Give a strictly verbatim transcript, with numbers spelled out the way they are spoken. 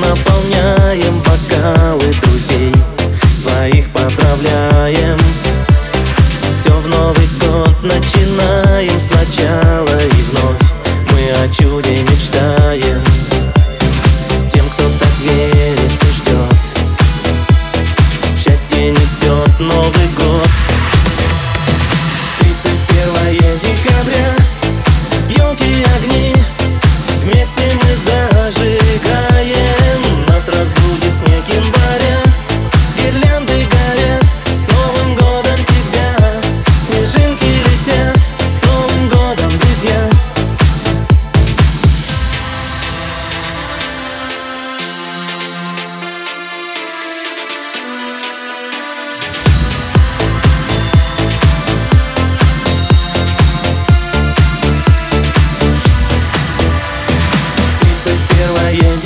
наполняем бокалы друзей, своих поздравляем. Все в Новый год начинаем сначала, и вновь мы о чуде мечтаем. Тем, кто так верит и ждет, счастье несет Новый год. Тридцать первое декабря, елки и огни, вместе мы зажигаем. Нас разбудит снег января, гирлянды горят. С Новым годом тебя, снежинки летят. С Новым годом, друзья! Тридцать первое